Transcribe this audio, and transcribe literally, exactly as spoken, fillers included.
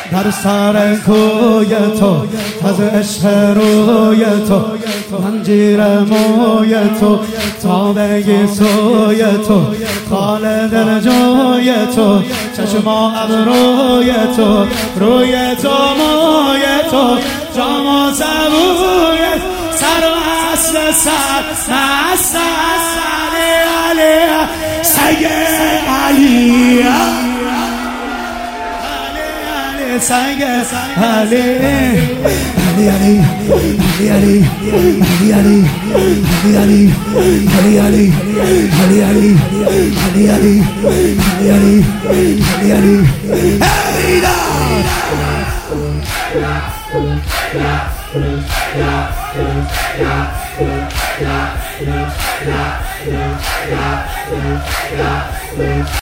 در سر کوی تو از عشق روی تو منجیر موی تو تابه سوی تو خالد جوی تو چشم ابروی تو روی تو موی تو جام و زبوی سر و اصل سر مست علی علی سگ علی سگ علی علی علی علی علی علی علی علی علی علی علی علی علی علی علی علی علی علی